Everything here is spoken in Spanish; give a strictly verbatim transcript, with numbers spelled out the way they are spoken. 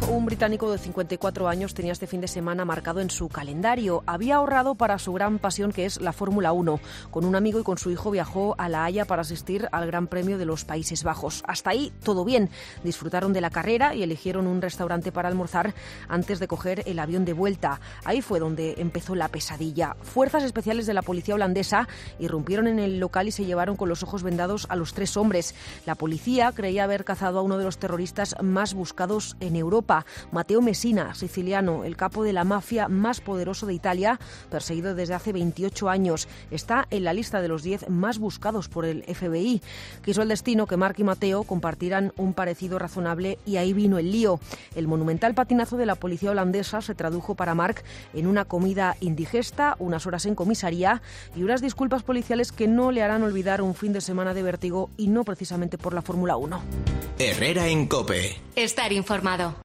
un británico de cincuenta y cuatro años, tenía este fin de semana marcado en su calendario. Había ahorrado para su gran pasión, que es la Fórmula uno. Con un amigo y con su hijo viajó a La Haya para asistir al Gran Premio de los Países Bajos. Hasta ahí todo bien. Disfrutaron de la carrera y eligieron un restaurante para almorzar antes de coger el avión de vuelta. Ahí fue donde empezó la pesadilla. Fuerzas especiales de la policía holandesa irrumpieron en el local y se llevaron con los ojos vendados a los tres hombres. La policía creía haber cazado a uno de los terroristas más buscados en Europa, Matteo Messina, siciliano, el capo de la mafia más poderoso de Italia, perseguido desde hace veintiocho años. Está en la lista de los diez más buscados por el F B I. Quiso el destino que Marc y Matteo compartieran un parecido razonable y ahí vino el lío. El monumental patinazo de la policía holandesa se tradujo para Marc en una comida indigesta, unas horas en comisaría y unas disculpas policiales que no le harán olvidar un fin de semana de vértigo, y no precisamente por la Fórmula uno. Herrera en COPE. Estar informado.